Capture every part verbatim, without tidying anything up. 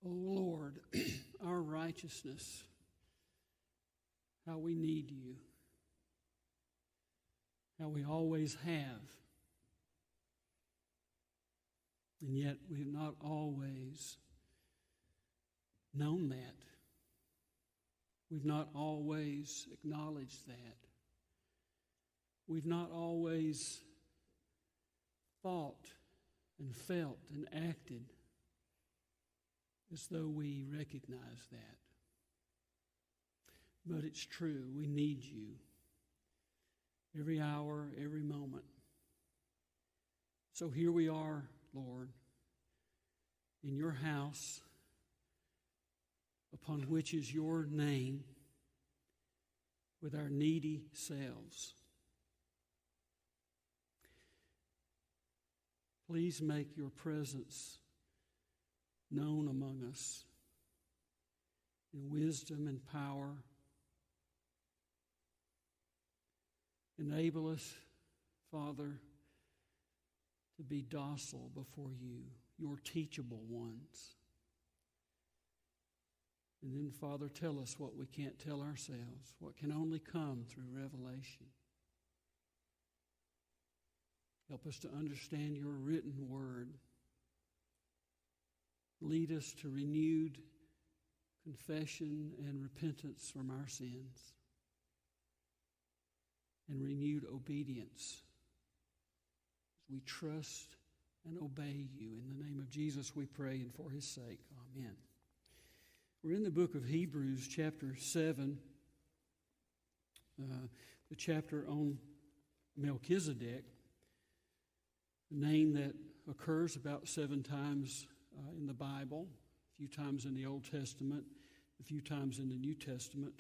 O Lord, our righteousness, how we need you, how we always have, and yet we have not always known that. We've not always acknowledged that. We've not always thought and felt and acted as though we recognize that. But it's true, we need you every hour, every moment. So here we are, Lord, in your house, upon which is your name, with our needy selves. Please make your presence known among us in wisdom and power. Enable us, Father, to be docile before you, your teachable ones. And then, Father, tell us what we can't tell ourselves, what can only come through revelation. Help us to understand your written word. Lead us to renewed confession and repentance from our sins, and renewed obedience as we trust and obey you. In the name of Jesus we pray, and for his sake, amen. We're in the book of Hebrews, chapter seven, uh, the chapter on Melchizedek, a name that occurs about seven times uh, in the Bible, a few times in the Old Testament, a few times in the New Testament.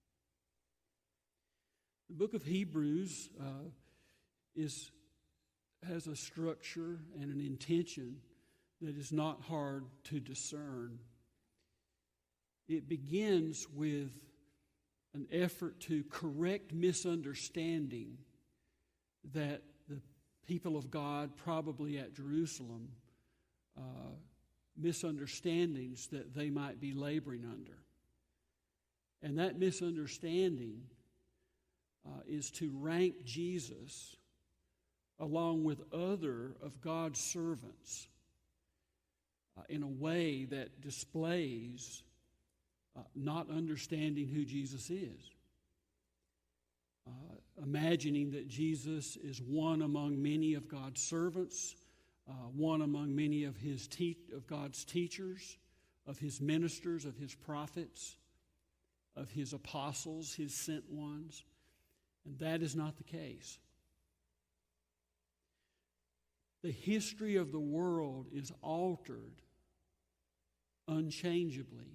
The book of Hebrews uh, is has a structure and an intention that is not hard to discern. It begins with an effort to correct misunderstanding that the people of God, probably at Jerusalem, uh, misunderstandings that they might be laboring under. And that misunderstanding uh, is to rank Jesus along with other of God's servants uh, in a way that displays uh, not understanding who Jesus is. Uh, imagining that Jesus is one among many of God's servants, uh, one among many of his te- of God's teachers, of his ministers, of his prophets, of his apostles, his sent ones. And that is not the case. The history of the world is altered unchangeably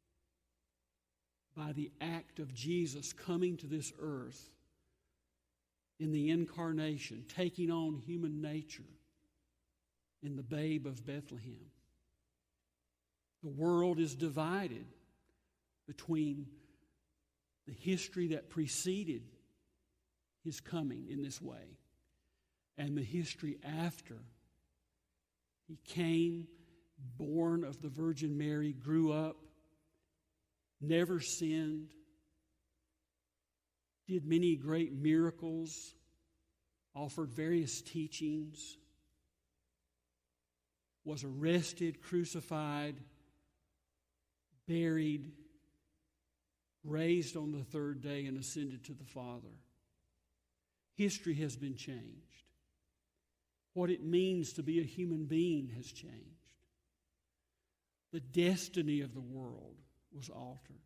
by the act of Jesus coming to this earth in the incarnation, taking on human nature in the babe of Bethlehem. The world is divided between the history that preceded his coming in this way and the history after. He came, born of the Virgin Mary, grew up, never sinned, did many great miracles, offered various teachings, was arrested, crucified, buried, raised on the third day, and ascended to the Father. History has been changed. What it means to be a human being has changed. The destiny of the world was altered.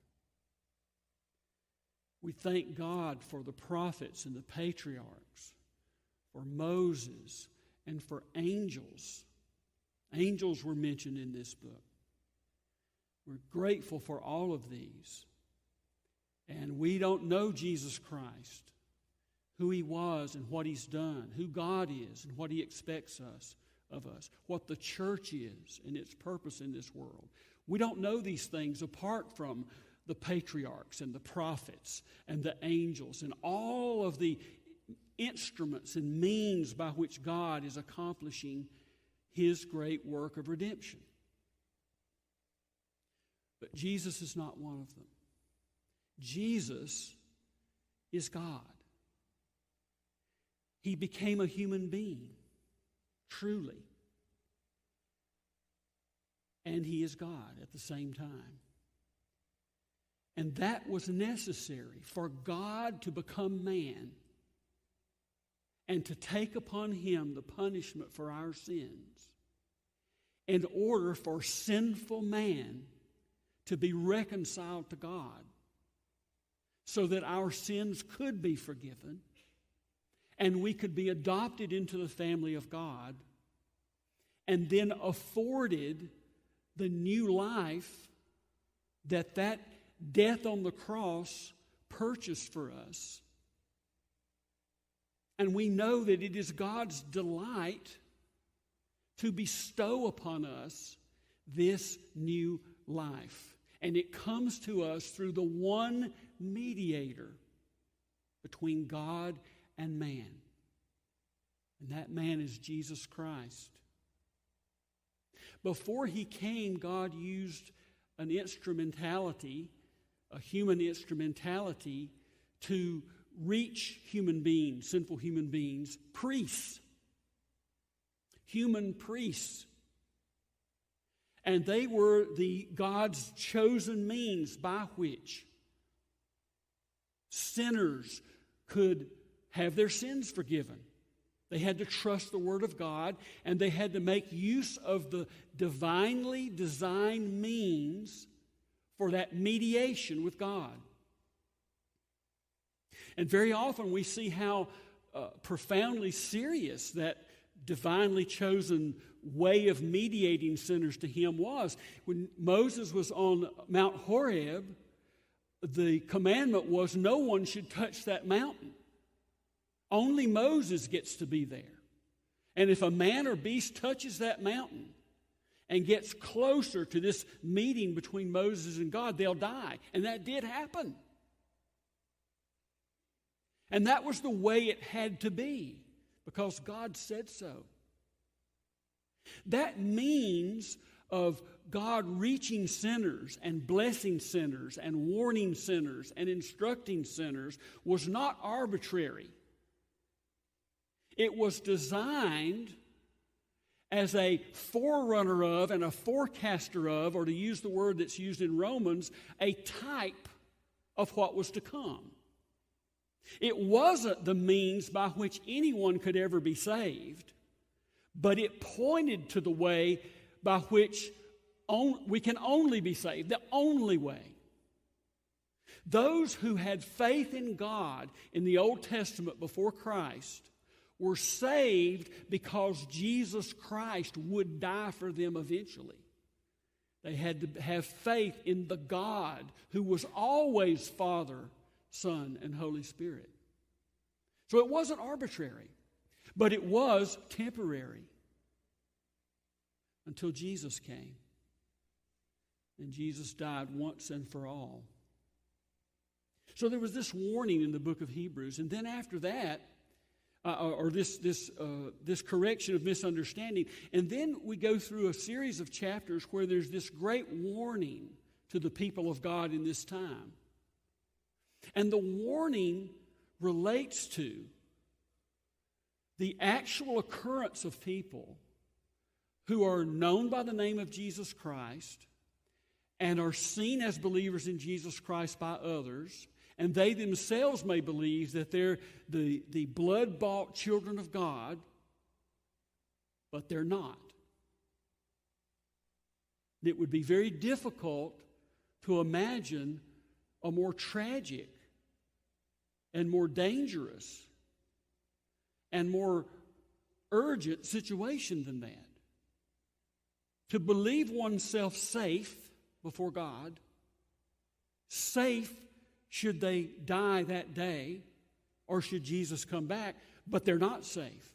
We thank God for the prophets and the patriarchs, for Moses, and for angels. Angels were mentioned in this book. We're grateful for all of these. And we don't know Jesus Christ, who he was and what he's done, who God is and what he expects us of us, what the church is and its purpose in this world. We don't know these things apart from the patriarchs and the prophets and the angels and all of the instruments and means by which God is accomplishing his great work of redemption. But Jesus is not one of them. Jesus is God. He became a human being, truly. And He is God at the same time. And that was necessary for God to become man and to take upon Him the punishment for our sins in order for sinful man to be reconciled to God so that our sins could be forgiven and we could be adopted into the family of God and then afforded the new life that that death on the cross purchased for us. And we know that it is God's delight to bestow upon us this new life. And it comes to us through the one mediator between God and man. And that man is Jesus Christ. Before He came, God used an instrumentality, a human instrumentality, to reach human beings, sinful human beings, priests, human priests. And they were the God's chosen means by which sinners could have their sins forgiven. They had to trust the Word of God, and they had to make use of the divinely designed means for that mediation with God. And very often we see how uh, profoundly serious that divinely chosen way of mediating sinners to Him was. When Moses was on Mount Horeb, the commandment was no one should touch that mountain. Only Moses gets to be there. And if a man or beast touches that mountain and gets closer to this meeting between Moses and God, they'll die. And that did happen. And that was the way it had to be, because God said so. That means of God reaching sinners and blessing sinners and warning sinners and instructing sinners was not arbitrary. It was designed as a forerunner of and a forecaster of, or to use the word that's used in Romans, a type of what was to come. It wasn't the means by which anyone could ever be saved, but it pointed to the way by which on, we can only be saved, the only way. Those who had faith in God in the Old Testament before Christ were saved because Jesus Christ would die for them eventually. They had to have faith in the God who was always Father, Son, and Holy Spirit. So it wasn't arbitrary, but it was temporary until Jesus came. And Jesus died once and for all. So there was this warning in the book of Hebrews, and then after that, Uh, or this this uh, this correction of misunderstanding. And then we go through a series of chapters where there's this great warning to the people of God in this time. And the warning relates to the actual occurrence of people who are known by the name of Jesus Christ and are seen as believers in Jesus Christ by others, and they themselves may believe that they're the, the blood-bought children of God, but they're not. It would be very difficult to imagine a more tragic and more dangerous and more urgent situation than that. To believe oneself safe before God, safe should they die that day or should Jesus come back, but they're not safe.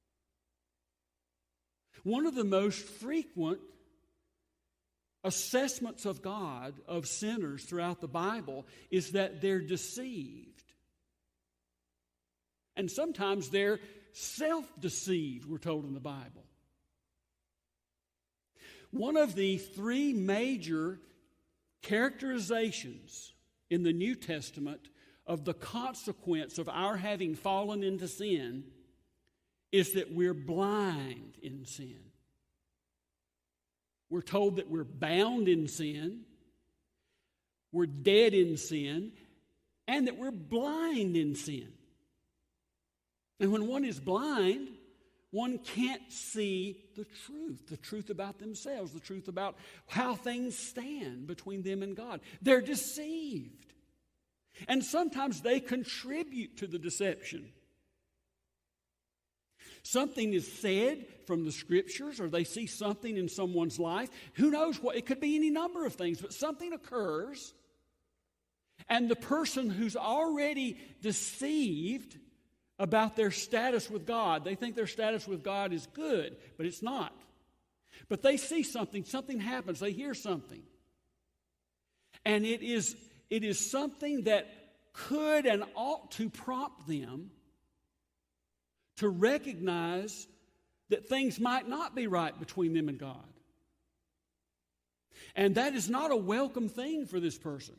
One of the most frequent assessments of God of sinners throughout the Bible is that they're deceived. And sometimes they're self-deceived, we're told in the Bible. One of the three major characterizations in the New Testament of the consequence of our having fallen into sin is that we're blind in sin. We're told that we're bound in sin, we're dead in sin, and that we're blind in sin. And when one is blind, one can't see the truth, the truth about themselves, the truth about how things stand between them and God. They're deceived. And sometimes they contribute to the deception. Something is said from the Scriptures, or they see something in someone's life. Who knows what? It could be any number of things, but something occurs, and the person who's already deceived about their status with God, they think their status with God is good, but it's not. But they see something, something happens, they hear something. And it is, it is something that could and ought to prompt them to recognize that things might not be right between them and God. And that is not a welcome thing for this person.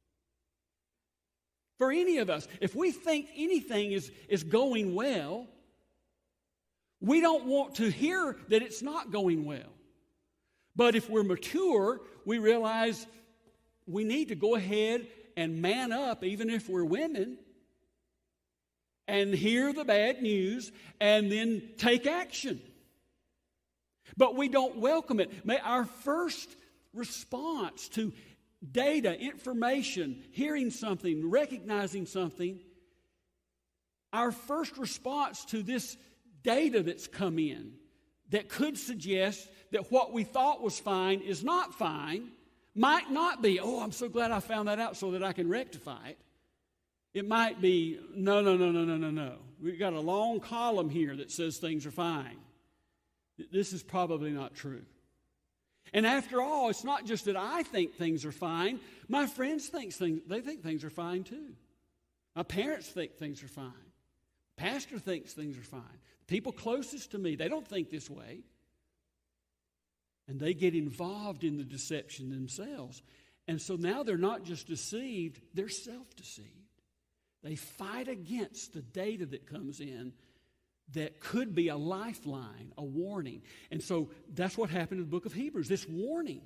For any of us, if we think anything is, is going well, we don't want to hear that it's not going well. But if we're mature, we realize we need to go ahead and man up, even if we're women, and hear the bad news and then take action. But we don't welcome it. May our first response to data, information, hearing something, recognizing something, our first response to this data that's come in that could suggest that what we thought was fine is not fine, might not be, oh, I'm so glad I found that out so that I can rectify it. It might be, no, no, no, no, no, no, no. We've got a long column here that says things are fine. This is probably not true. And after all, it's not just that I think things are fine. My friends think things, they think things are fine too. My parents think things are fine. Pastor thinks things are fine. People closest to me, they don't think this way. And they get involved in the deception themselves. And so now they're not just deceived, they're self-deceived. They fight against the data that comes in that could be a lifeline, a warning. And so that's what happened in the book of Hebrews, this warning.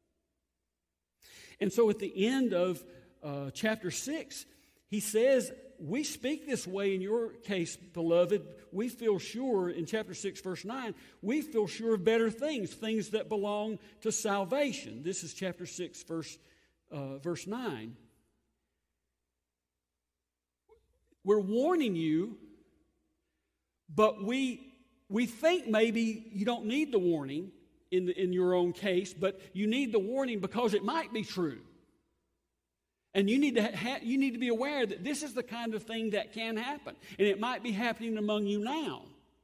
And so at the end of uh, chapter six, he says, we speak this way in your case, beloved. We feel sure, in chapter six, verse nine, we feel sure of better things, things that belong to salvation. This is chapter six, verse, uh, verse nine. We're warning you, but we we think maybe you don't need the warning in the, in your own case, but you need the warning because it might be true. And you need to ha- you need to be aware that this is the kind of thing that can happen, and it might be happening among you now.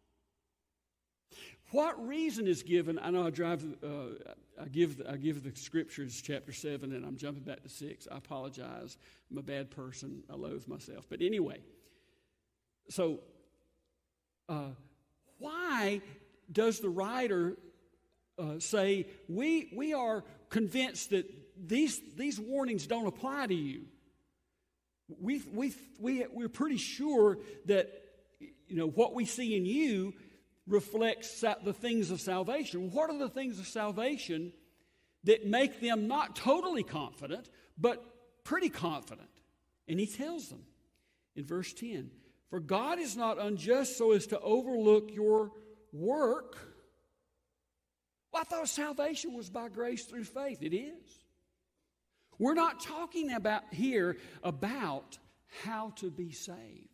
What reason is given? I know I drive. Uh, I give I give the scriptures, chapter seven, and I'm jumping back to six. I apologize. I'm a bad person. I loathe myself. But anyway, so uh, why does the writer uh, say we we are convinced that these these warnings don't apply to you? We we we we're pretty sure that you know what we see in you reflects the things of salvation. What are the things of salvation that make them not totally confident, but pretty confident? And he tells them in verse ten, for God is not unjust so as to overlook your work. Well, I thought salvation was by grace through faith. It is. We're not talking about here about how to be saved.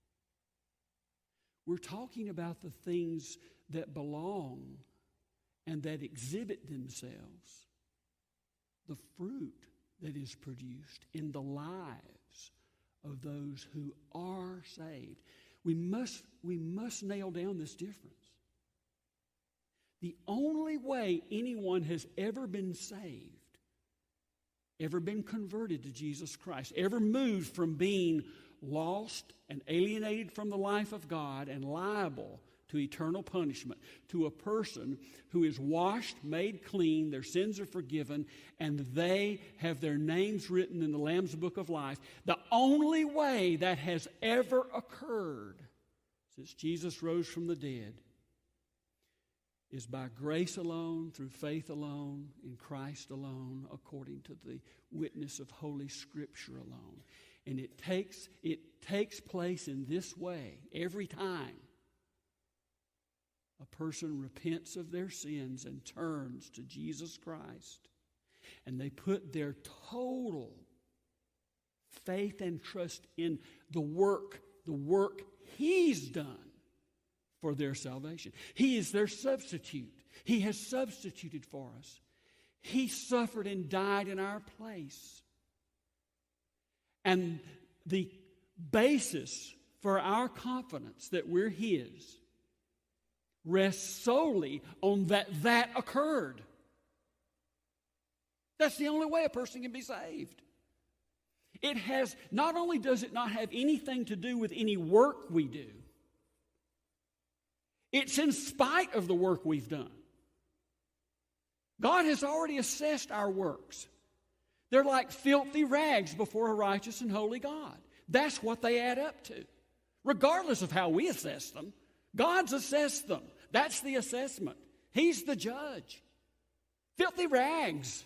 We're talking about the things that belong and that exhibit themselves, the fruit that is produced in the lives of those who are saved. We must, we must nail down this difference. The only way anyone has ever been saved, ever been converted to Jesus Christ, ever moved from being lost and alienated from the life of God and liable to eternal punishment, to a person who is washed, made clean, their sins are forgiven, and they have their names written in the Lamb's Book of Life. The only way that has ever occurred since Jesus rose from the dead is by grace alone, through faith alone, in Christ alone, according to the witness of Holy Scripture alone. And it takes, it takes place in this way every time a person repents of their sins and turns to Jesus Christ, and they put their total faith and trust in the work, the work He's done for their salvation. He is their substitute. He has substituted for us. He suffered and died in our place. And the basis for our confidence that we're His rests solely on that that occurred. That's the only way a person can be saved. It has, not only does it not have anything to do with any work we do, it's in spite of the work we've done. God has already assessed our works. They're like filthy rags before a righteous and holy God. That's what they add up to. Regardless of how we assess them, God's assessed them. That's the assessment. He's the judge. Filthy rags.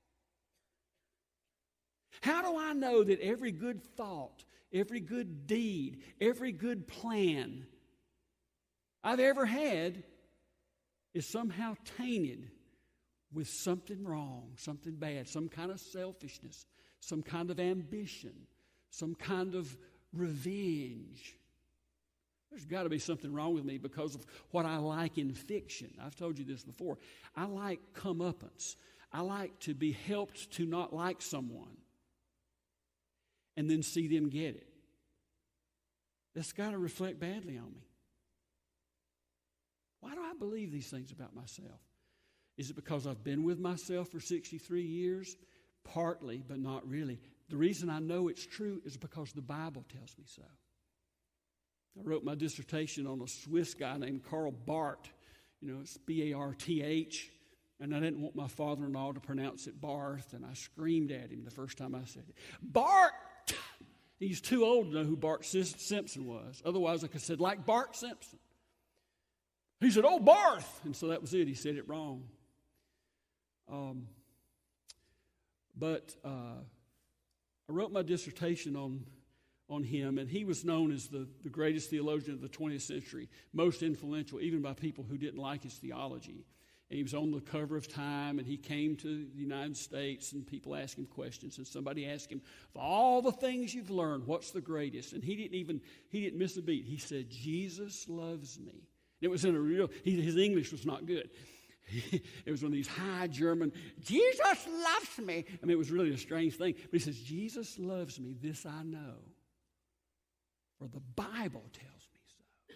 How do I know that every good thought, every good deed, every good plan I've ever had is somehow tainted with something wrong, something bad, some kind of selfishness, some kind of ambition, some kind of revenge? There's got to be something wrong with me because of what I like in fiction. I've told you this before. I like comeuppance. I like to be helped to not like someone and then see them get it. That's got to reflect badly on me. Why do I believe these things about myself? Is it because I've been with myself for sixty-three years? Partly, but not really. The reason I know it's true is because the Bible tells me so. I wrote my dissertation on a Swiss guy named Karl Barth. You know, it's B A R T H. And I didn't want my father-in-law to pronounce it Barth, and I screamed at him the first time I said it. Bart! He's too old to know who Bart Simpson was. Otherwise, I could have said, like Bart Simpson. He said, oh, Barth! And so that was it. He said it wrong. Um, but uh, I wrote my dissertation on, on him, and he was known as the, the greatest theologian of the twentieth century, most influential, even by people who didn't like his theology. And he was on the cover of Time, and he came to the United States, and people asked him questions, and somebody asked him, of all the things you've learned, what's the greatest? And he didn't even, he didn't miss a beat. He said, Jesus loves me. It was in a real, he, his English was not good. It was one of these high German, Jesus loves me. I mean, it was really a strange thing. But he says, Jesus loves me, this I know. For the Bible tells me so.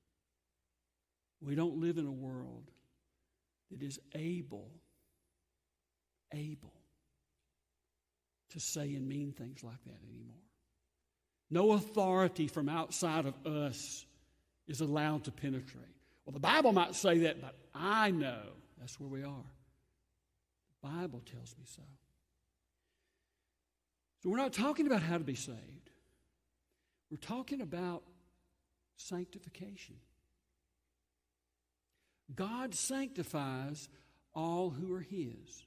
We don't live in a world that is able, able to say and mean things like that anymore. No authority from outside of us is allowed to penetrate. Well, the Bible might say that, but I know that's where we are. The Bible tells me so. So we're not talking about how to be saved. We're talking about sanctification. God sanctifies all who are His.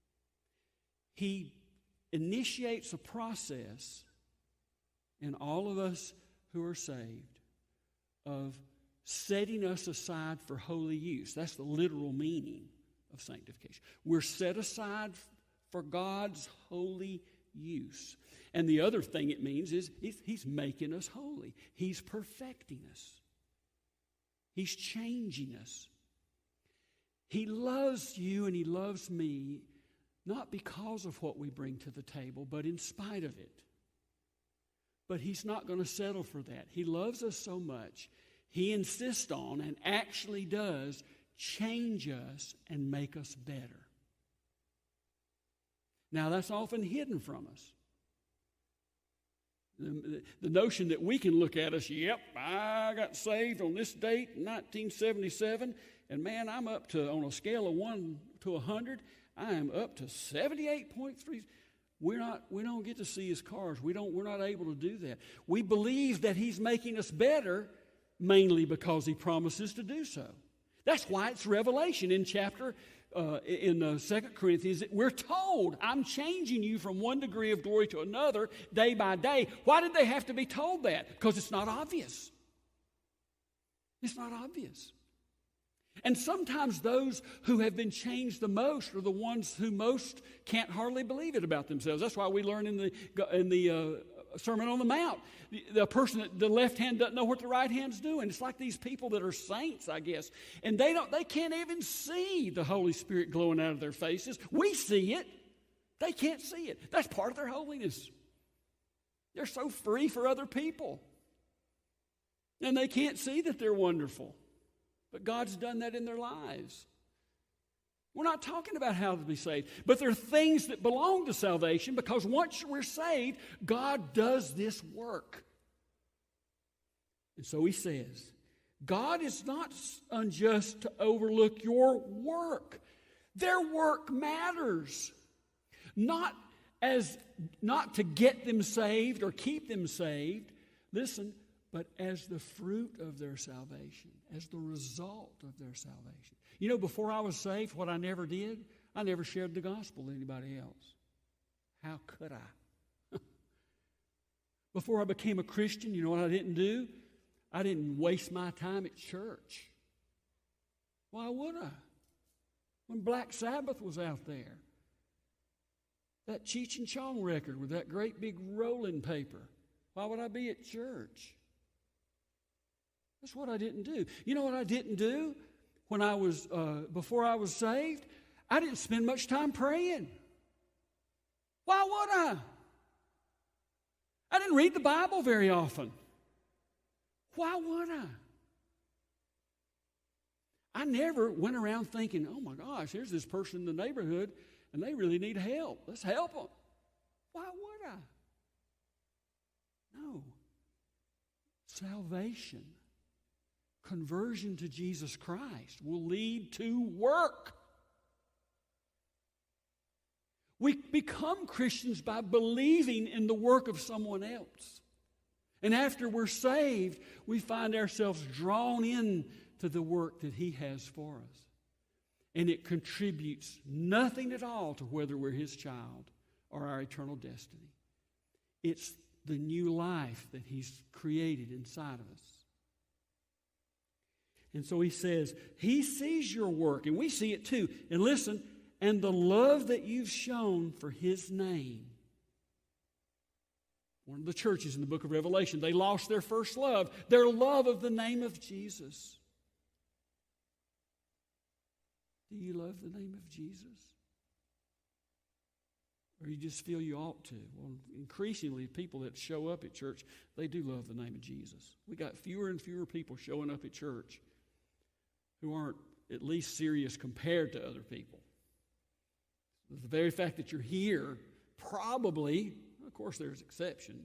He initiates a process in all of us who are saved of setting us aside for holy use. That's the literal meaning of sanctification. We're set aside for God's holy use. And the other thing it means is He's making us holy. He's perfecting us. He's changing us. He loves you and He loves me not because of what we bring to the table, but in spite of it. But He's not going to settle for that. He loves us so much, He insists on and actually does change us and make us better. Now, that's often hidden from us. The, the notion that we can look at us, yep, I got saved on this date in nineteen seventy-seven, and man, I'm up to, on a scale of one to one hundred, I am up to seventy-eight point three. We're not, we don't get to see his cars. We don't, we're not able to do that. We believe that he's making us better mainly because he promises to do so. That's why it's Revelation in chapter Uh, in uh, Second Corinthians, we're told, I'm changing you from one degree of glory to another day by day. Why did they have to be told that? Because it's not obvious. It's not obvious. And sometimes those who have been changed the most are the ones who most can't hardly believe it about themselves. That's why we learn in the in the uh, Sermon on the Mount, the, the person that the left hand doesn't know what the right hand's doing. It's like these people that are saints, I guess, and they don't they can't even see the Holy Spirit glowing out of their faces. We see it. They can't see it. That's part of their holiness. They're so free for other people. And they can't see that they're wonderful. But God's done that in their lives. We're not talking about how to be saved, but there are things that belong to salvation because once we're saved, God does this work. And so he says, God is not unjust to overlook your work. Their work matters. Not as not to get them saved or keep them saved. Listen, but as the fruit of their salvation, as the result of their salvation. You know, before I was saved, what I never did, I never shared the gospel with anybody else. How could I? Before I became a Christian, you know what I didn't do? I didn't waste my time at church. Why would I? When Black Sabbath was out there, that Cheech and Chong record with that great big rolling paper, why would I be at church? That's what I didn't do. You know what I didn't do when I was, uh, before I was saved? I didn't spend much time praying. Why would I? I didn't read the Bible very often. Why would I? I never went around thinking, oh my gosh, here's this person in the neighborhood and they really need help. Let's help them. Why would I? No. Salvation, conversion to Jesus Christ will lead to work. We become Christians by believing in the work of someone else. And after we're saved, we find ourselves drawn in to the work that he has for us. And it contributes nothing at all to whether we're his child or our eternal destiny. It's the new life that he's created inside of us. And so he says, he sees your work, and we see it too. And listen, and the love that you've shown for his name. One of the churches in the book of Revelation, they lost their first love, their love of the name of Jesus. Do you love the name of Jesus? Or you just feel you ought to? Well, increasingly, people that show up at church, they do love the name of Jesus. We got fewer and fewer people showing up at church who aren't at least serious compared to other people. The very fact that you're here, probably, of course there's exceptions,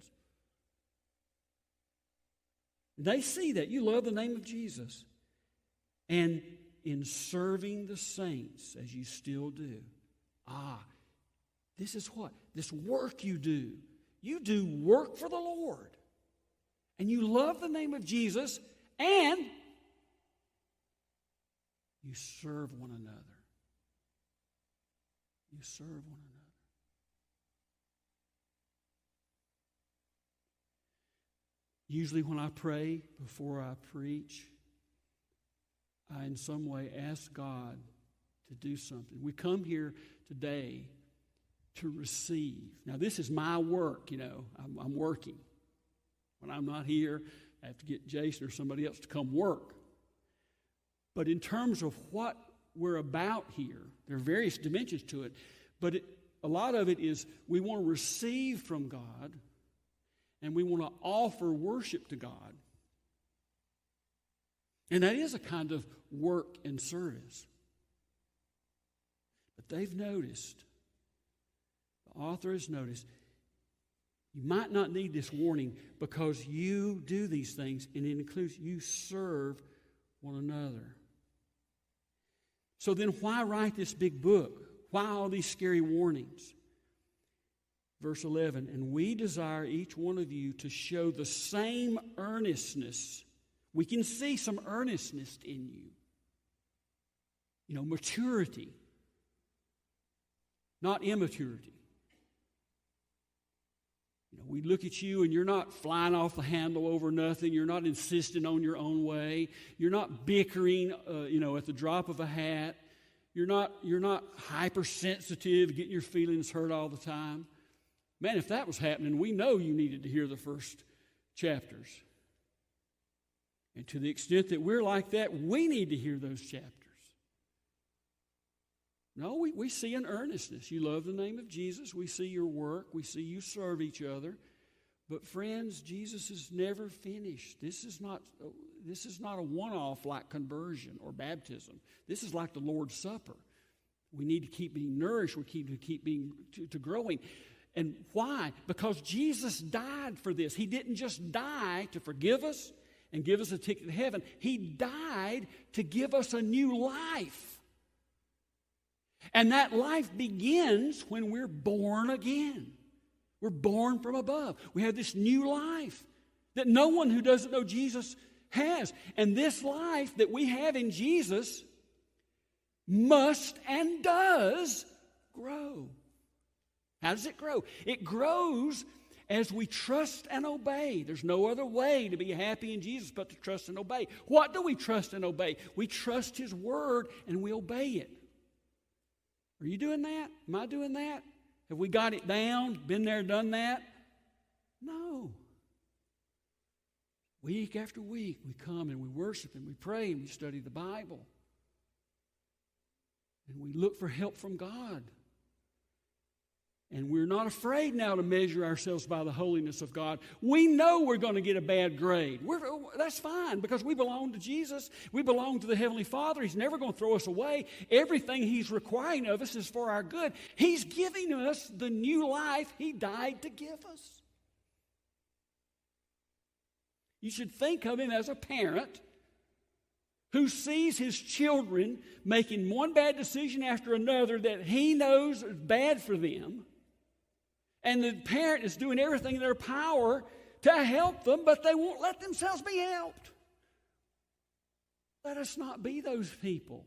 they see that you love the name of Jesus. And in serving the saints, as you still do, ah, this is what? This work you do. You do work for the Lord. And you love the name of Jesus, and you serve one another. You serve one another. Usually when I pray before I preach, I in some way ask God to do something. We come here today to receive. Now this is my work, you know. I'm, I'm working. When I'm not here, I have to get Jason or somebody else to come work. But in terms of what we're about here, there are various dimensions to it, but it, a lot of it is we want to receive from God and we want to offer worship to God. And that is a kind of work and service. But they've noticed, the author has noticed, You might not need this warning because you do these things, and it includes you serve one another. So then why write this big book? Why all these scary warnings? Verse eleven, and we desire each one of you to show the same earnestness. We can see some earnestness in you. You know, maturity, not immaturity. You know, we look at you and you're not flying off the handle over nothing. You're not insisting on your own way. You're not bickering, uh, you know, at the drop of a hat. You're not, you're not hypersensitive, getting your feelings hurt all the time. Man, if that was happening, we know you needed to hear the first chapters. And to the extent that we're like that, we need to hear those chapters. No, we, we see an earnestness. You love the name of Jesus. We see your work. We see you serve each other. But friends, Jesus is never finished. This is not, this is not a one-off like conversion or baptism. This is like the Lord's Supper. We need to keep being nourished. We keep to keep being to, to growing. And why? Because Jesus died for this. He didn't just die to forgive us and give us a ticket to heaven. He died to give us a new life. And that life begins when we're born again. We're born from above. We have this new life that no one who doesn't know Jesus has. And this life that we have in Jesus must and does grow. How does it grow? It grows as we trust and obey. There's no other way to be happy in Jesus but to trust and obey. What do we trust and obey? We trust His Word and we obey it. Are you doing that? Am I doing that? Have we got it down? Been there, done that? No. Week after week, we come and we worship and we pray and we study the Bible. And we look for help from God. And we're not afraid now to measure ourselves by the holiness of God. We know we're going to get a bad grade. We're, that's fine because we belong to Jesus. We belong to the Heavenly Father. He's never going to throw us away. Everything He's requiring of us is for our good. He's giving us the new life He died to give us. You should think of Him as a parent who sees his children making one bad decision after another that he knows is bad for them. And the parent is doing everything in their power to help them, but they won't let themselves be helped. Let us not be those people.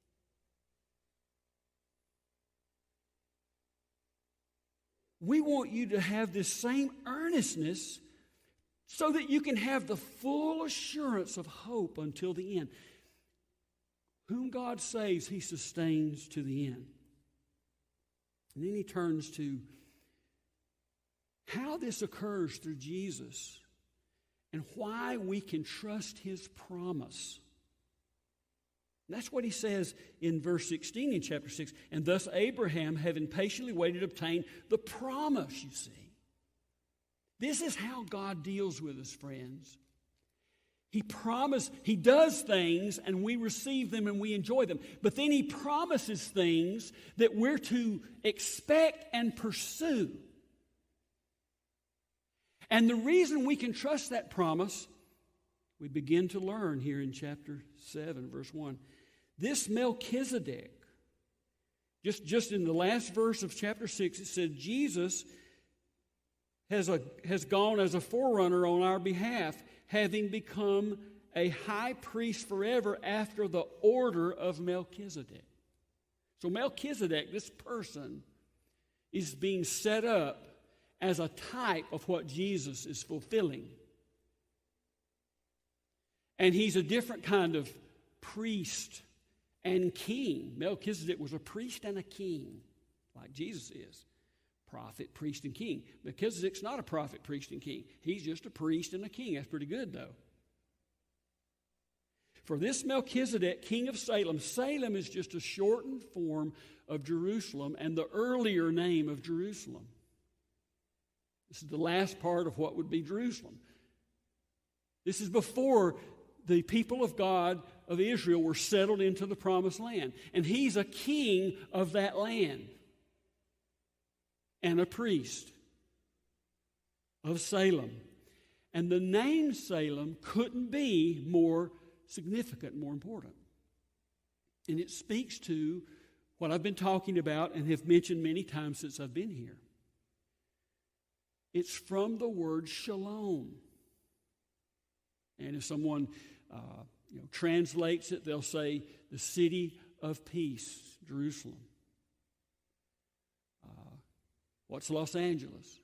We want you to have this same earnestness so that you can have the full assurance of hope until the end. Whom God saves, He sustains to the end. And then he turns to how this occurs through Jesus and why we can trust His promise. And that's what he says in verse sixteen in chapter six. And thus Abraham, having patiently waited, obtained the promise, you see. This is how God deals with us, friends. He promises, He does things and we receive them and we enjoy them. But then He promises things that we're to expect and pursue. And the reason we can trust that promise, we begin to learn here in chapter seven, verse one. This Melchizedek, just, just in the last verse of chapter six, it said Jesus has, a, has gone as a forerunner on our behalf, having become a high priest forever after the order of Melchizedek. So Melchizedek, this person, is being set up as a type of what Jesus is fulfilling. And he's a different kind of priest and king. Melchizedek was a priest and a king, like Jesus is. Prophet, priest, and king. Melchizedek's not a prophet, priest, and king. He's just a priest and a king. That's pretty good, though. For this Melchizedek, king of Salem, Salem is just a shortened form of Jerusalem and the earlier name of Jerusalem. This is the last part of what would be Jerusalem. This is before the people of God of Israel were settled into the promised land. And he's a king of that land and a priest. of Salem. And the name Salem couldn't be more significant, more important. And it speaks to what I've been talking about and have mentioned many times since I've been here. It's from the word shalom. And if someone uh, you know, translates it, they'll say the city of peace, Jerusalem. Uh, what's Los Angeles?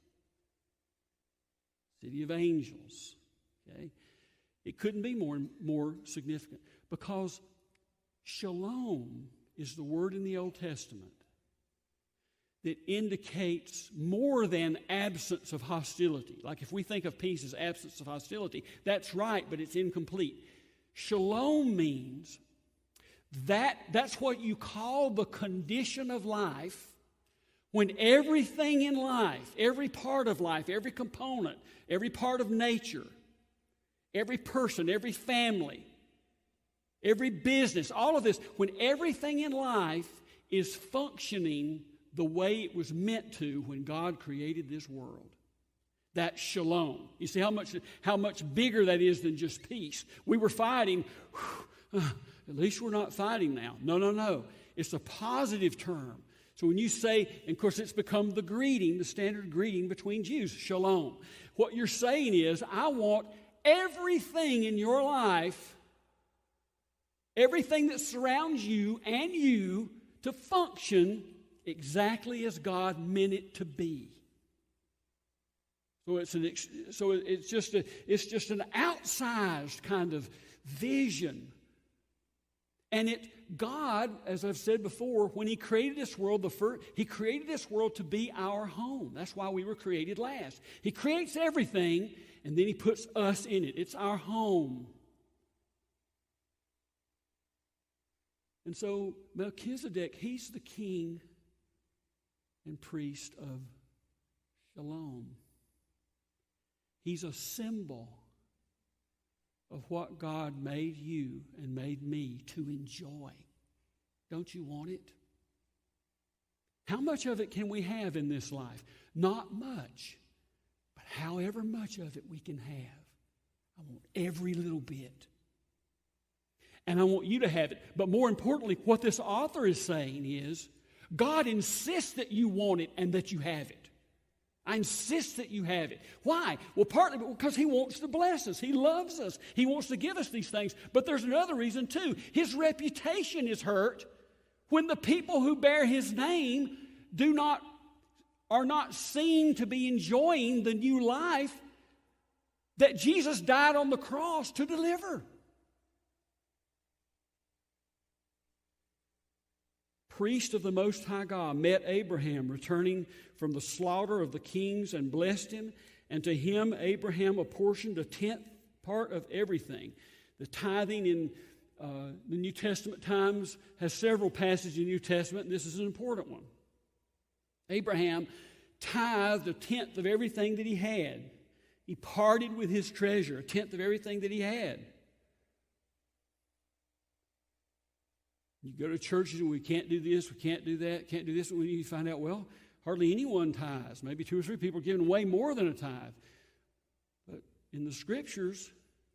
City of angels. Okay? It couldn't be more, more significant because shalom is the word in the Old Testament that indicates more than absence of hostility. Like if we think of peace as absence of hostility, that's right, but it's incomplete. Shalom means that that's what you call the condition of life when everything in life, every part of life, every component, every part of nature, every person, every family, every business, all of this, when everything in life is functioning the way it was meant to when God created this world. That's shalom. You see how much, how much bigger that is than just peace. We were fighting. Whew, uh, at least we're not fighting now. No, no, no. It's a positive term. So when you say, and of course it's become the greeting, the standard greeting between Jews, shalom. What you're saying is, I want everything in your life, everything that surrounds you and you to function exactly as God meant it to be. So it's an so it's just a it's just an outsized kind of vision. And it God, as I've said before, when He created this world, the first, He created this world to be our home. That's why we were created last. He creates everything, and then He puts us in it. It's our home. And so Melchizedek, he's the king and priest of shalom. He's a symbol of what God made you and made me to enjoy. Don't you want it? How much of it can we have in this life? Not much. But however much of it we can have, I want every little bit. And I want you to have it. But more importantly, what this author is saying is, God insists that you want it and that you have it. I insist that you have it. Why? Well, partly because He wants to bless us. He loves us. He wants to give us these things. But there's another reason too. His reputation is hurt when the people who bear His name do not, are not seen to be enjoying the new life that Jesus died on the cross to deliver. Priest of the Most High God, met Abraham returning from the slaughter of the kings and blessed him. And to him, Abraham apportioned a tenth part of everything. The tithing in uh, the New Testament times has several passages in the New Testament, and this is an important one. Abraham tithed a tenth of everything that he had. He parted with his treasure, a tenth of everything that he had. You go to churches and we can't do this, we can't do that, can't do this. And you find out, well, hardly anyone tithes. Maybe two or three people are giving way more than a tithe. But in the Scriptures,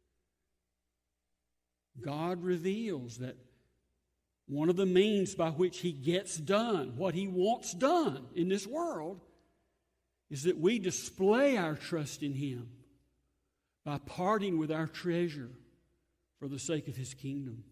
God reveals that one of the means by which He gets done what He wants done in this world is that we display our trust in Him by parting with our treasure for the sake of His kingdom.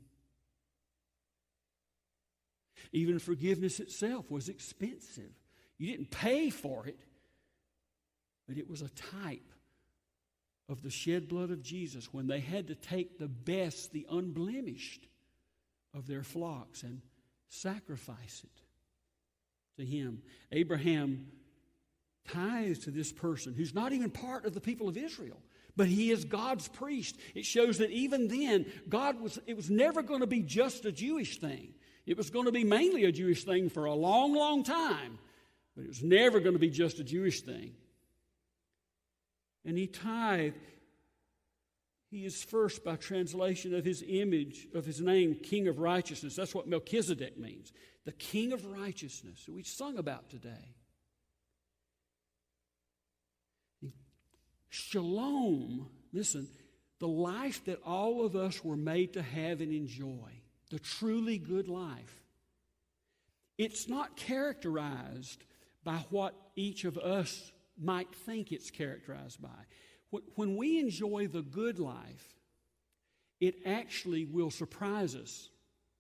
Even forgiveness itself was expensive. You didn't pay for it, but it was a type of the shed blood of Jesus when they had to take the best, the unblemished of their flocks and sacrifice it to Him. Abraham tithes to this person who's not even part of the people of Israel, but he is God's priest. It shows that even then, God was, it was never going to be just a Jewish thing. It was going to be mainly a Jewish thing for a long, long time, but it was never going to be just a Jewish thing. And he tithed. He is first, by translation of his image, of his name, King of Righteousness. That's what Melchizedek means. The King of Righteousness, that we sung about today. Shalom, listen, the life that all of us were made to have and enjoy, the truly good life, it's not characterized by what each of us might think it's characterized by. When we enjoy the good life, it actually will surprise us.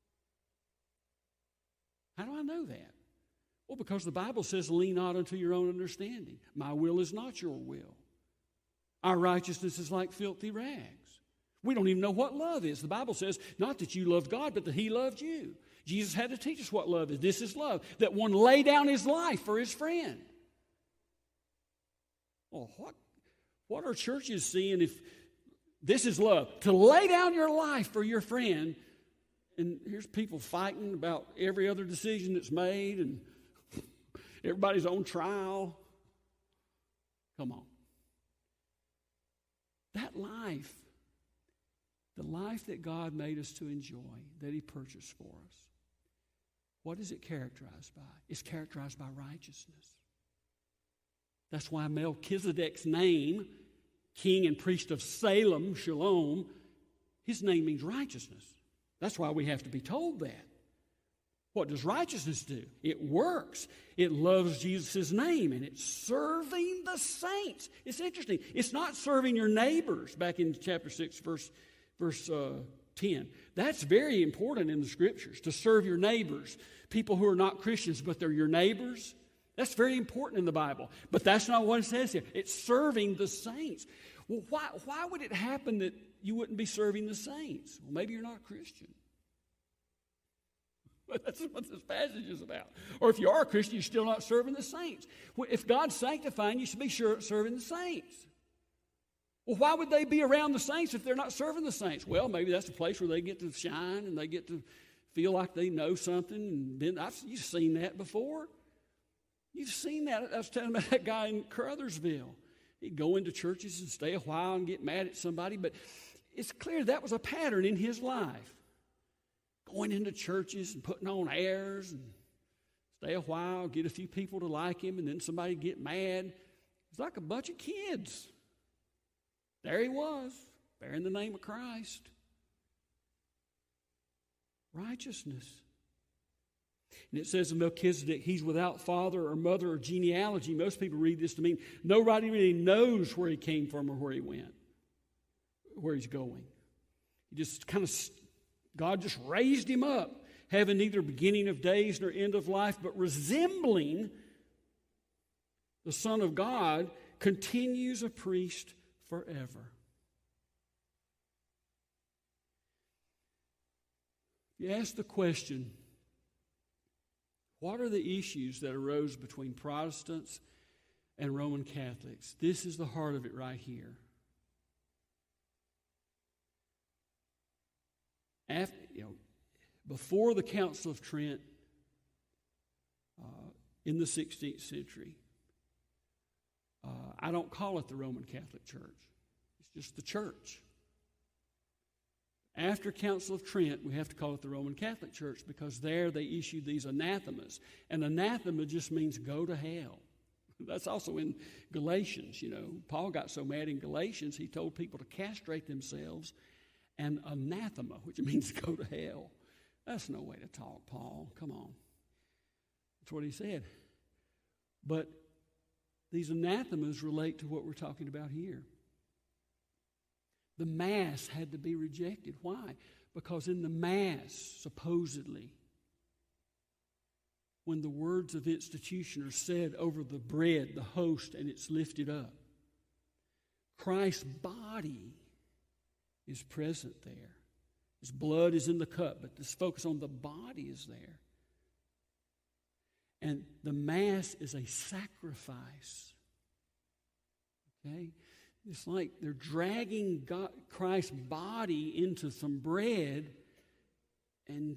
How do I know that? Well, because the Bible says, lean not unto your own understanding. My will is not your will. Our righteousness is like filthy rags. We don't even know what love is. The Bible says, not that you loved God, but that He loved you. Jesus had to teach us what love is. This is love, that one lay down his life for his friend. Well, what, what are churches seeing if this is love? To lay down your life for your friend, and here's people fighting about every other decision that's made, and everybody's on trial. Come on. That life, the life that God made us to enjoy, that He purchased for us, what is it characterized by? It's characterized by righteousness. That's why Melchizedek's name, king and priest of Salem, Shalom, his name means righteousness. That's why we have to be told that. What does righteousness do? It works. It loves Jesus' name, and it's serving the saints. It's interesting. It's not serving your neighbors, back in chapter six, verse, verse uh, ten. That's very important in the Scriptures, to serve your neighbors. People who are not Christians, but they're your neighbors. That's very important in the Bible. But that's not what it says here. It's serving the saints. Well, why, why would it happen that you wouldn't be serving the saints? Well, maybe you're not a Christian. But that's what this passage is about. Or if you are a Christian, you're still not serving the saints. Well, if God's sanctifying, you should be sure serving the saints. Well, why would they be around the saints if they're not serving the saints? Well, maybe that's a place where they get to shine and they get to feel like they know something. And then I've, you've seen that before. You've seen that. I was telling about that guy in Caruthersville. He'd go into churches and stay a while and get mad at somebody. But it's clear that was a pattern in his life. Going into churches and putting on airs and stay a while, get a few people to like him, and then somebody get mad. It's like a bunch of kids. There he was, bearing the name of Christ. Righteousness. And it says of Melchizedek, he's without father or mother or genealogy. Most people read this to mean nobody really knows where he came from or where he went, where he's going. He just kind of, God just raised him up, having neither beginning of days nor end of life, but resembling the Son of God, continues a priest forever. You ask the question, what are the issues that arose between Protestants and Roman Catholics? This is the heart of it right here. After, you know, before the Council of Trent uh, in the sixteenth century, uh, I don't call it the Roman Catholic Church. It's just the church. After Council of Trent, we have to call it the Roman Catholic Church because there they issued these anathemas. And anathema just means go to hell. That's also in Galatians, you know. Paul got so mad in Galatians, he told people to castrate themselves and anathema, which means go to hell. That's no way to talk, Paul. Come on. That's what he said. But these anathemas relate to what we're talking about here. The Mass had to be rejected. Why? Because in the Mass, supposedly, when the words of institution are said over the bread, the host, and it's lifted up, Christ's body is present there. His blood is in the cup, but this focus on the body is there. And the Mass is a sacrifice. Okay? It's like they're dragging God, Christ's body into some bread and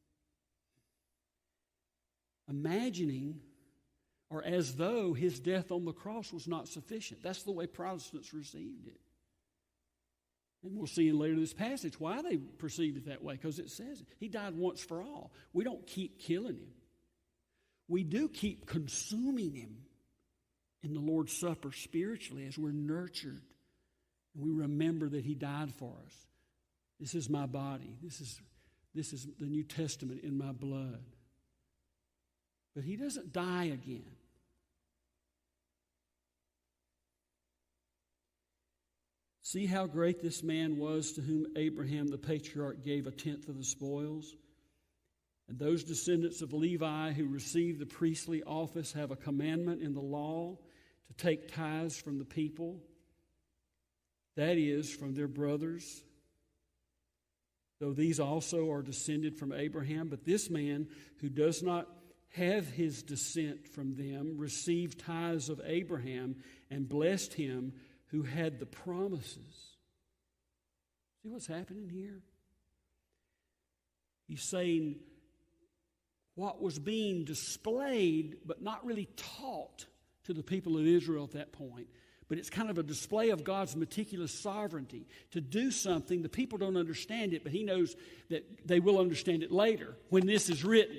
imagining, or as though his death on the cross was not sufficient. That's the way Protestants received it. And we'll see in later this passage why they perceived it that way, because it says it. He died once for all. We don't keep killing him. We do keep consuming him in the Lord's Supper spiritually as we're nurtured And we remember that he died for us. This is my body. This is, this is the New Testament in my blood. But he doesn't die again. See how great this man was to whom Abraham the patriarch gave a tenth of the spoils? And those descendants of Levi who received the priestly office have a commandment in the law to take tithes from the people, that is, from their brothers, though these also are descended from Abraham. But this man who does not have his descent from them received tithes of Abraham and blessed him who had the promises. See what's happening here? He's saying what was being displayed but not really taught to the people of Israel at that point. But it's kind of a display of God's meticulous sovereignty to do something. The people don't understand it, but he knows that they will understand it later when this is written.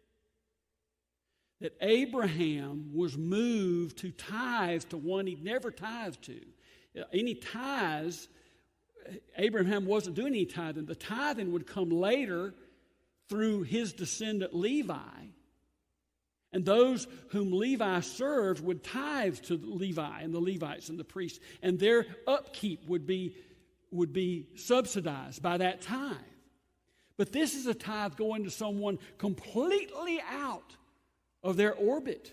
That Abraham was moved to tithe to one he'd never tithed to. Any tithes, Abraham wasn't doing any tithing. The tithing would come later through his descendant Levi. And those whom Levi served would tithe to Levi and the Levites and the priests. And their upkeep would be, would be subsidized by that tithe. But this is a tithe going to someone completely out of their orbit.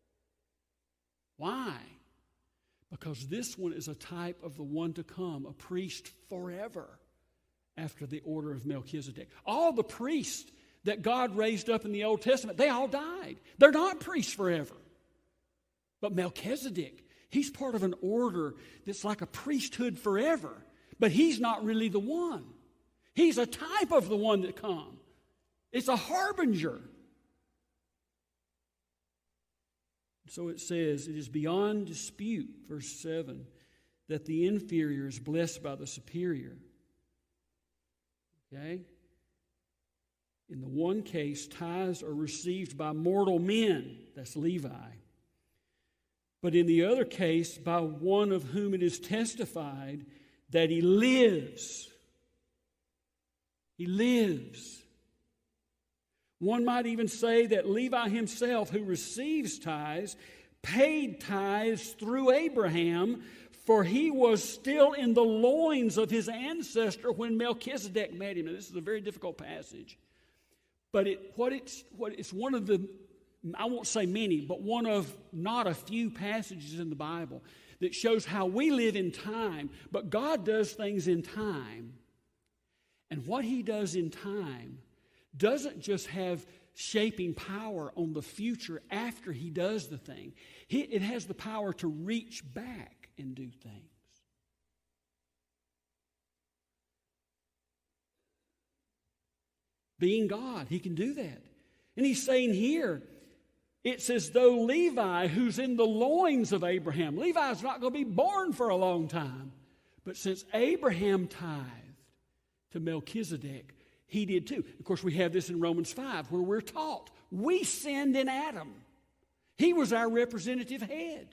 Why? Because this one is a type of the one to come, a priest forever after the order of Melchizedek. All the priests that God raised up in the Old Testament, they all died. They're not priests forever. But Melchizedek, he's part of an order that's like a priesthood forever. But he's not really the one. He's a type of the one that come. It's a harbinger. So it says, it is beyond dispute, verse seven, that the inferior is blessed by the superior. Okay? In the one case, tithes are received by mortal men. That's Levi. But in the other case, by one of whom it is testified that he lives. He lives. One might even say that Levi himself, who receives tithes, paid tithes through Abraham, for he was still in the loins of his ancestor when Melchizedek met him. Now, this is a very difficult passage. But it, what it's, what it's one of the, I won't say many, but one of not a few passages in the Bible that shows how we live in time, but God does things in time. And what he does in time doesn't just have shaping power on the future after he does the thing. He, it has the power to reach back and do things. Being God, he can do that. And he's saying here, it's as though Levi, who's in the loins of Abraham, Levi's not going to be born for a long time. But since Abraham tithed to Melchizedek, he did too. Of course, we have this in Romans five where we're taught we sinned in Adam. He was our representative head.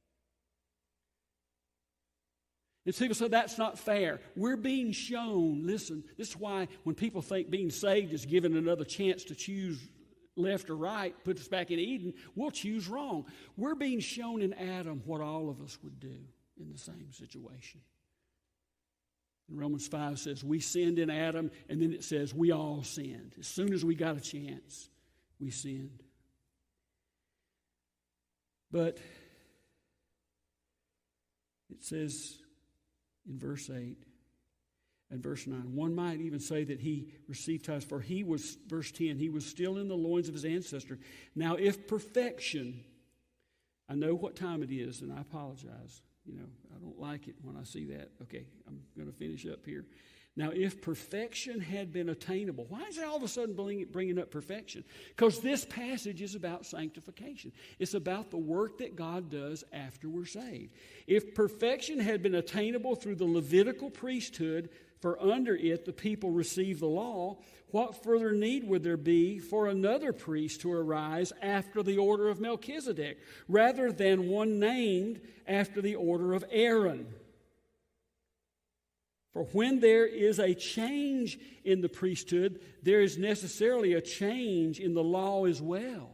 And people say that's not fair. We're being shown, listen, this is why when people think being saved is given another chance to choose left or right, put us back in Eden, we'll choose wrong. We're being shown in Adam what all of us would do in the same situation. And Romans five says we sinned in Adam, and then it says we all sinned. As soon as we got a chance, we sinned. But it says in verse eight and verse nine, one might even say that he received tithes, for he was, verse ten, he was still in the loins of his ancestor. Now, if perfection, I know what time it is, and I apologize. You know, I don't like it when I see that. Okay, I'm going to finish up here. Now, if perfection had been attainable, why is it all of a sudden bringing up perfection? Because this passage is about sanctification. It's about the work that God does after we're saved. If perfection had been attainable through the Levitical priesthood, for under it the people received the law, what further need would there be for another priest to arise after the order of Melchizedek, rather than one named after the order of Aaron? For when there is a change in the priesthood, there is necessarily a change in the law as well.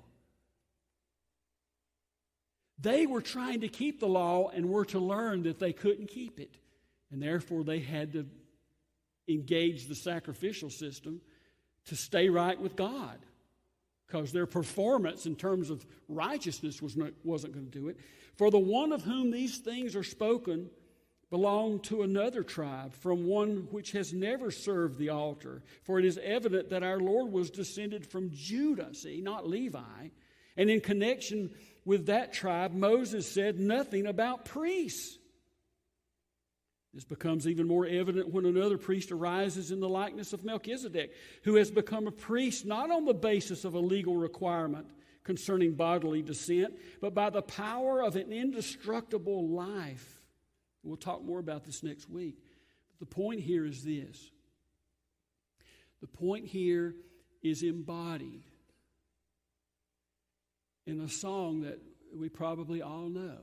They were trying to keep the law and were to learn that they couldn't keep it. And therefore they had to engage the sacrificial system to stay right with God, because their performance in terms of righteousness was not, wasn't going to do it. For the one of whom these things are spoken belonged to another tribe, from one which has never served the altar. For it is evident that our Lord was descended from Judah, see, not Levi. And in connection with that tribe, Moses said nothing about priests. This becomes even more evident when another priest arises in the likeness of Melchizedek, who has become a priest not on the basis of a legal requirement concerning bodily descent, but by the power of an indestructible life. We'll talk more about this next week. But the point here is this. The point here is embodied in a song that we probably all know.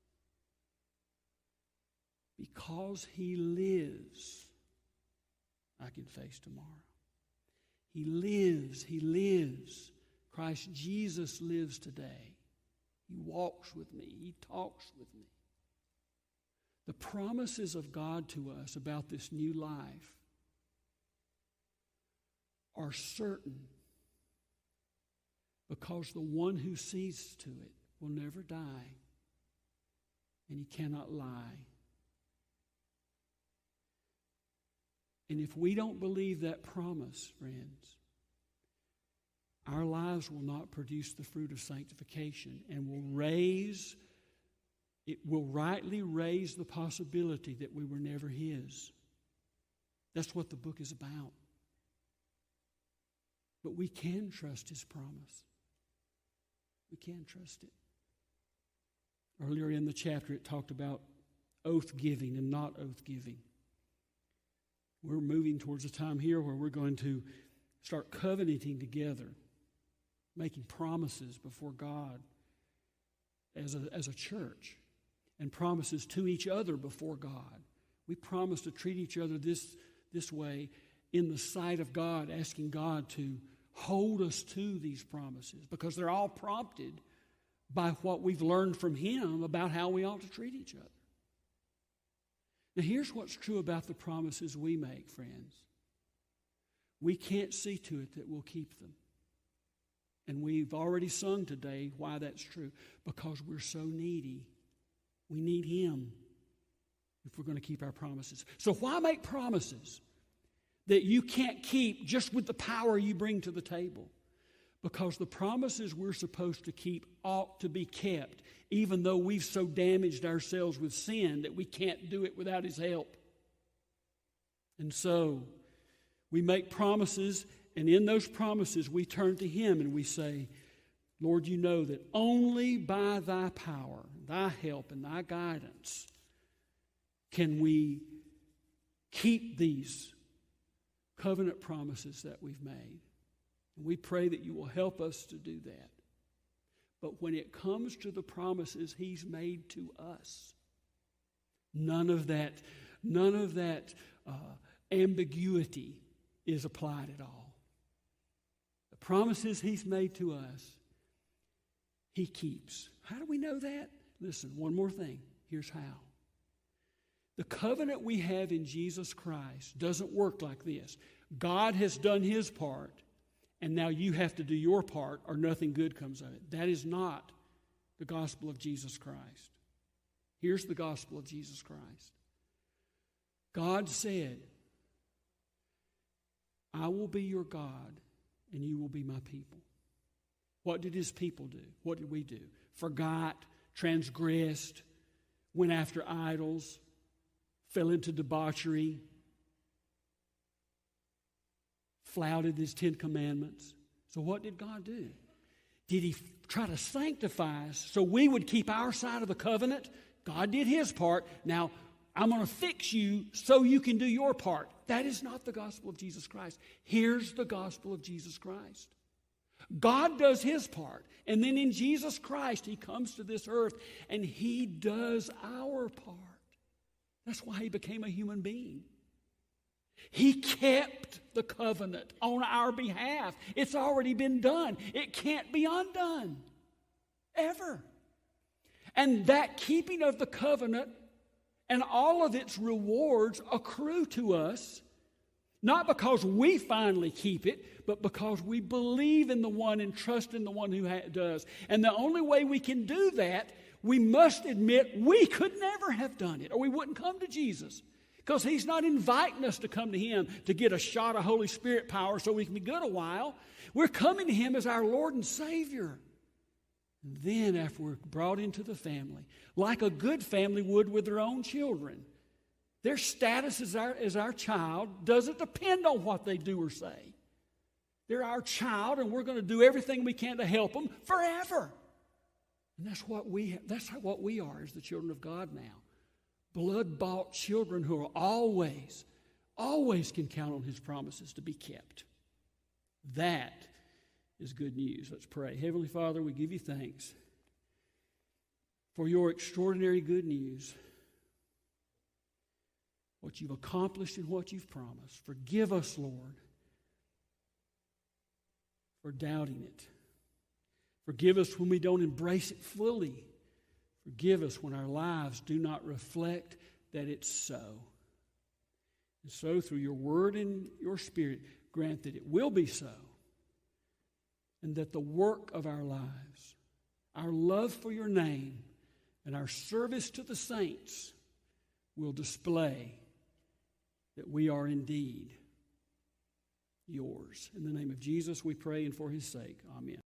Because he lives, I can face tomorrow. He lives, he lives. Christ Jesus lives today. He walks with me. He talks with me. The promises of God to us about this new life are certain, because the one who sees to it will never die, and he cannot lie. And if we don't believe that promise, friends, our lives will not produce the fruit of sanctification, and will raise, it will rightly raise the possibility that we were never his. That's what the book is about. But we can trust his promise. We can trust it. Earlier in the chapter, it talked about oath giving and not oath giving. We're moving towards a time here where we're going to start covenanting together, making promises before God as a, as a church, and promises to each other before God. We promise to treat each other this, this way in the sight of God, asking God to hold us to these promises, because they're all prompted by what we've learned from him about how we ought to treat each other. Now, here's what's true about the promises we make, friends. We can't see to it that we'll keep them. And we've already sung today why that's true. Because we're so needy. We need him if we're going to keep our promises. So why make promises that you can't keep just with the power you bring to the table? Because the promises we're supposed to keep ought to be kept, even though we've so damaged ourselves with sin that we can't do it without his help. And so we make promises, and in those promises we turn to him and we say, Lord, you know that only by thy power, thy help, and thy guidance can we keep these covenant promises that we've made. And we pray that you will help us to do that. But when it comes to the promises he's made to us, none of that, none of that uh, ambiguity is applied at all. The promises he's made to us, he keeps. How do we know that? Listen, one more thing. Here's how. The covenant we have in Jesus Christ doesn't work like this. God has done his part, and now you have to do your part, or nothing good comes of it. That is not the gospel of Jesus Christ. Here's the gospel of Jesus Christ. God said, I will be your God, and you will be my people. What did his people do? What did we do? Forgot, transgressed, went after idols, fell into debauchery, flouted his Ten Commandments. So what did God do? Did he try to sanctify us so we would keep our side of the covenant? God did his part. Now, I'm going to fix you so you can do your part. That is not the gospel of Jesus Christ. Here's the gospel of Jesus Christ. God does his part. And then in Jesus Christ, he comes to this earth and he does our part. That's why he became a human being. He kept the covenant on our behalf. It's already been done. It can't be undone. Ever. And that keeping of the covenant and all of its rewards accrue to us, not because we finally keep it, but because we believe in the one and trust in the one who ha- does. And the only way we can do that, we must admit we could never have done it, or we wouldn't come to Jesus. Because He's not inviting us to come to Him to get a shot of Holy Spirit power so we can be good a while. We're coming to Him as our Lord and Savior. And then after we're brought into the family, like a good family would with their own children, their status as our, as our child doesn't depend on what they do or say. They're our child, and we're going to do everything we can to help them forever. And that's what we, that's what we are as the children of God now. Blood-bought children who are always, always can count on His promises to be kept. That is good news. Let's pray. Heavenly Father, we give You thanks for Your extraordinary good news, what You've accomplished and what You've promised. Forgive us, Lord, for doubting it. Forgive us when we don't embrace it fully. Forgive us when our lives do not reflect that it's so. And so through Your word and Your Spirit, grant that it will be so. And that the work of our lives, our love for Your name, and our service to the saints will display that we are indeed Yours. In the name of Jesus we pray, and for His sake, amen.